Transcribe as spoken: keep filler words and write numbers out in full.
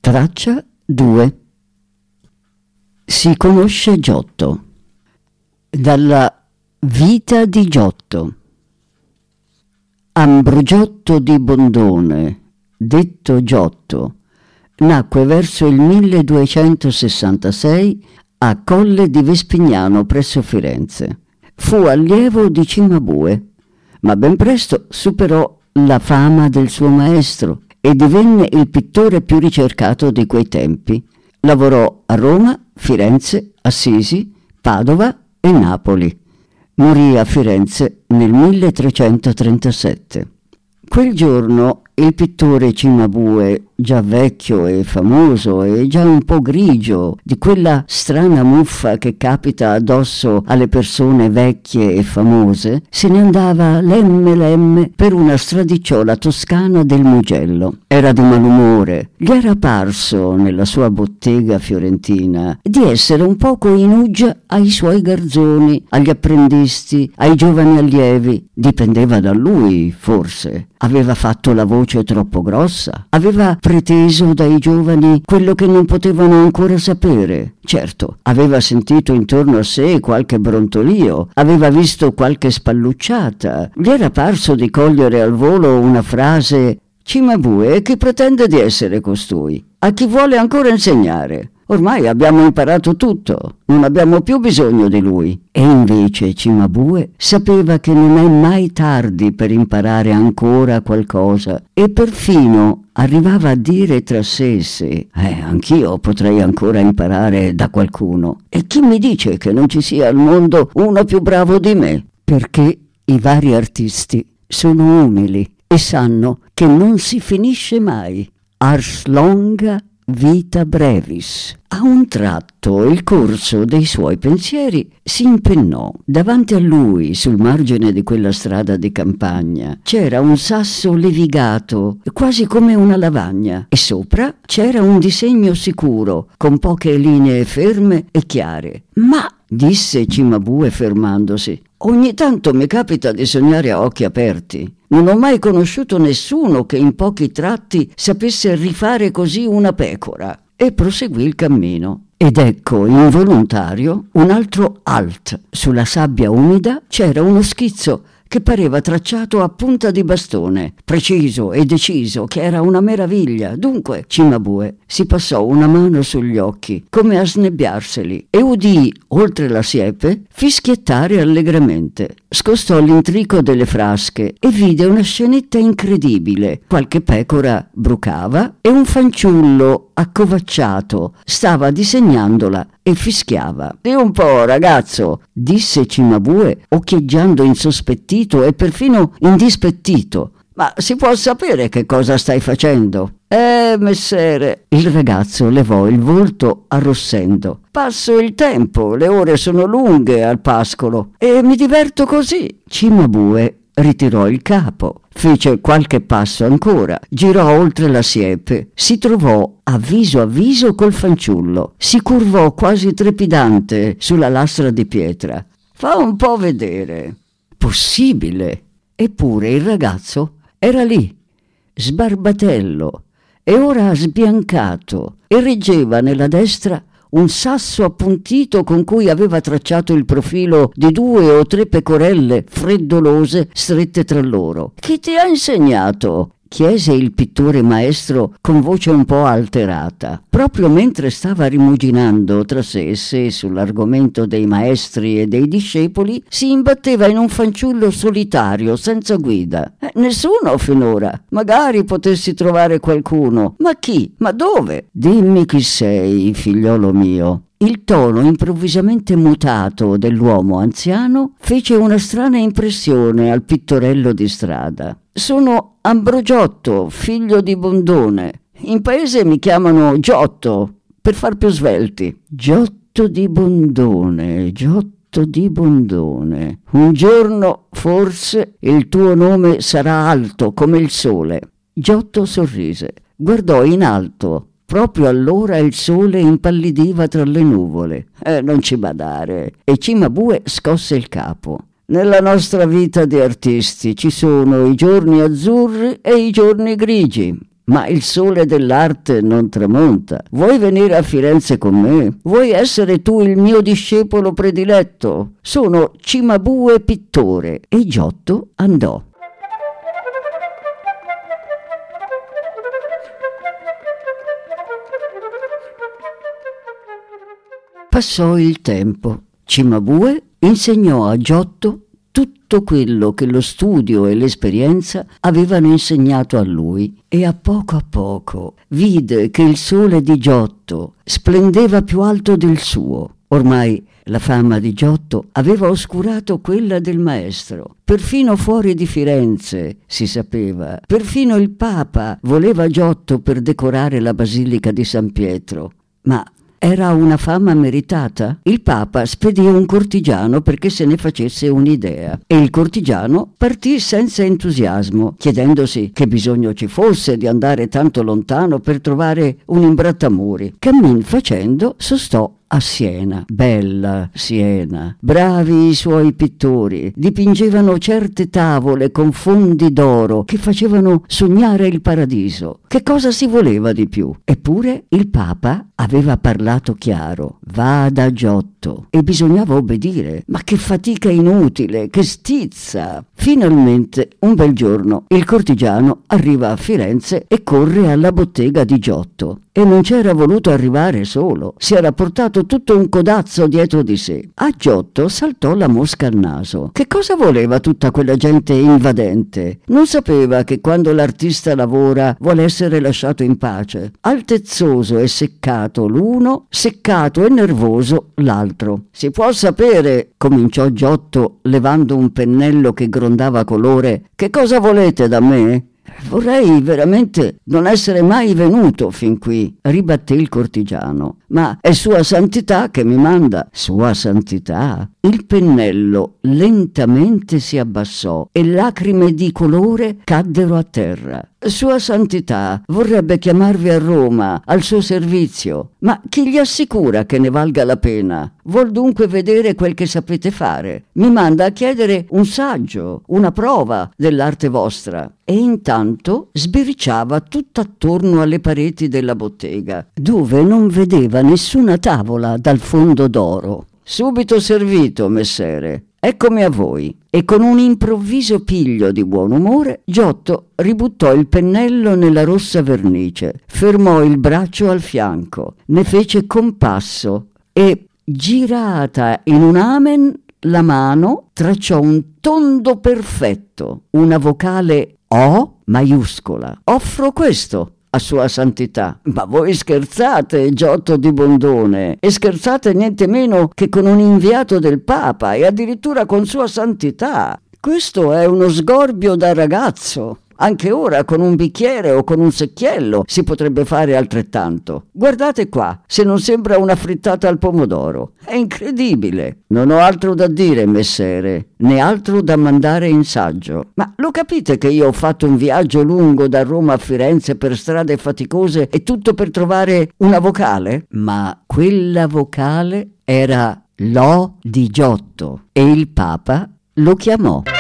Traccia due. Si conosce Giotto. Dalla vita di Giotto. Ambrogiotto di Bondone, detto Giotto, nacque verso il milleduecentosessantasei a Colle di Vespignano presso Firenze. Fu allievo di Cimabue, ma ben presto superò la fama del suo maestro e divenne il pittore più ricercato di quei tempi. Lavorò a Roma, Firenze, Assisi, Padova e Napoli. Morì a Firenze nel milletrecentotrentasette. Quel giorno il pittore Cimabue, già vecchio e famoso e già un po' grigio, di quella strana muffa che capita addosso alle persone vecchie e famose, se ne andava lemme lemme per una stradiciola toscana del Mugello. Era di malumore. Gli era parso, nella sua bottega fiorentina, di essere un poco in uggia ai suoi garzoni, agli apprendisti, ai giovani allievi. Dipendeva da lui, forse. Aveva fatto la voce troppo grossa, aveva preteso dai giovani quello che non potevano ancora sapere. Certo, aveva sentito intorno a sé qualche brontolio, aveva visto qualche spallucciata. Gli era parso di cogliere al volo una frase: Cimabue, chi pretende di essere costui? A chi vuole ancora insegnare? Ormai abbiamo imparato tutto, non abbiamo più bisogno di lui. E invece Cimabue sapeva che non è mai tardi per imparare ancora qualcosa e perfino arrivava a dire tra sé e sé: eh, anch'io potrei ancora imparare da qualcuno. E chi mi dice che non ci sia al mondo uno più bravo di me? Perché i vari artisti sono umili e sanno che non si finisce mai. Ars longa vita brevis. A un tratto il corso dei suoi pensieri si impennò. Davanti a lui, sul margine di quella strada di campagna, c'era un sasso levigato, quasi come una lavagna, e sopra c'era un disegno sicuro, con poche linee ferme e chiare. Ma, disse Cimabue fermandosi, ogni tanto mi capita di sognare a occhi aperti. Non ho mai conosciuto nessuno che in pochi tratti sapesse rifare così una pecora. E proseguì il cammino. Ed ecco, involontario, un altro alt. Sulla sabbia umida c'era uno schizzo che pareva tracciato a punta di bastone, preciso e deciso, che era una meraviglia. Dunque Cimabue si passò una mano sugli occhi, come a snebbiarseli, e udì, oltre la siepe, fischiettare allegramente. Scostò l'intrico delle frasche e vide una scenetta incredibile. Qualche pecora brucava e un fanciullo accovacciato stava disegnandola e fischiava. «Di un po', ragazzo», disse Cimabue, occhieggiando insospettito e perfino indispettito. «Ma si può sapere che cosa stai facendo?» «Eh, messere», il ragazzo levò il volto arrossendo. «Passo il tempo, le ore sono lunghe al pascolo e mi diverto così». Cimabue ritirò il capo, fece qualche passo ancora, girò oltre la siepe, si trovò a viso a viso col fanciullo, si curvò quasi trepidante sulla lastra di pietra. «Fa un po' vedere». Possibile! Eppure il ragazzo era lì, sbarbatello, e ora sbiancato, e reggeva nella destra un sasso appuntito con cui aveva tracciato il profilo di due o tre pecorelle freddolose strette tra loro. «Chi ti ha insegnato?» chiese il pittore maestro con voce un po' alterata. Proprio mentre stava rimuginando tra sé e sé sull'argomento dei maestri e dei discepoli, si imbatteva in un fanciullo solitario, senza guida. Eh, nessuno finora. Magari potessi trovare qualcuno. Ma chi? Ma dove? «Dimmi chi sei, figliolo mio». Il tono improvvisamente mutato dell'uomo anziano fece una strana impressione al pittorello di strada. «Sono Ambrogiotto, figlio di Bondone. In paese mi chiamano Giotto, per far più svelti». «Giotto di Bondone, Giotto di Bondone. Un giorno, forse, il tuo nome sarà alto come il sole». Giotto sorrise, guardò in alto. Proprio allora il sole impallidiva tra le nuvole. Eh, non ci badare. E Cimabue scosse il capo. Nella nostra vita di artisti ci sono i giorni azzurri e i giorni grigi. ma il sole dell'arte non tramonta. Vuoi venire a Firenze con me? Vuoi essere tu il mio discepolo prediletto? Sono Cimabue pittore. E Giotto andò. Passò il tempo. Cimabue insegnò a Giotto tutto quello che lo studio e l'esperienza avevano insegnato a lui, e a poco a poco vide che il sole di Giotto splendeva più alto del suo. Ormai la fama di Giotto aveva oscurato quella del maestro. Perfino fuori di Firenze si sapeva, perfino il Papa voleva Giotto per decorare la Basilica di San Pietro. Ma era una fama meritata? Il Papa spedì un cortigiano perché se ne facesse un'idea, e il cortigiano partì senza entusiasmo, chiedendosi che bisogno ci fosse di andare tanto lontano per trovare un imbrattamuri. Cammin facendo sostò a Siena. Bella Siena, bravi i suoi pittori, dipingevano certe tavole con fondi d'oro che facevano sognare il paradiso. Che cosa si voleva di più? Eppure il Papa aveva parlato chiaro: vada a Giotto, e bisognava obbedire. Ma che fatica inutile, che stizza! Finalmente, un bel giorno, il cortigiano arriva a Firenze e corre alla bottega di Giotto. E non c'era voluto arrivare solo, si era portato tutto un codazzo dietro di sé. A Giotto saltò la mosca al naso. Che cosa voleva tutta quella gente invadente? Non sapeva che quando l'artista lavora vuole essere lasciato in pace. Altezzoso e seccato l'uno, seccato e nervoso l'altro. Si può sapere, cominciò Giotto levando un pennello che grondava colore, che cosa volete da me? Vorrei veramente non essere mai venuto fin qui, ribatté il cortigiano, ma è Sua Santità che mi manda. Sua Santità? Il pennello lentamente si abbassò e lacrime di colore caddero a terra. Sua Santità vorrebbe chiamarvi a Roma, al suo servizio, ma chi gli assicura che ne valga la pena? Vuol dunque vedere quel che sapete fare. Mi manda a chiedere un saggio, una prova dell'arte vostra. E intanto sbirciava tutt'attorno alle pareti della bottega, dove non vedeva nessuna tavola dal fondo d'oro. Subito servito, messere. Eccomi a voi. E con un improvviso piglio di buon umore, Giotto ributtò il pennello nella rossa vernice, fermò il braccio al fianco, ne fece compasso e, girata in un amen, la mano tracciò un tondo perfetto, una vocale O maiuscola. Offro questo a Sua Santità. Ma voi scherzate, Giotto di Bondone, e scherzate niente meno che con un inviato del Papa e addirittura con Sua Santità. Questo è uno sgorbio da ragazzo. Anche ora con un bicchiere o con un secchiello si potrebbe fare altrettanto. Guardate qua, se non sembra una frittata al pomodoro. È incredibile. Non ho altro da dire, messere, né altro da mandare in saggio. Ma lo capite che io ho fatto un viaggio lungo da Roma a Firenze per strade faticose e tutto per trovare una vocale? Ma quella vocale era l'O di Giotto e il Papa lo chiamò.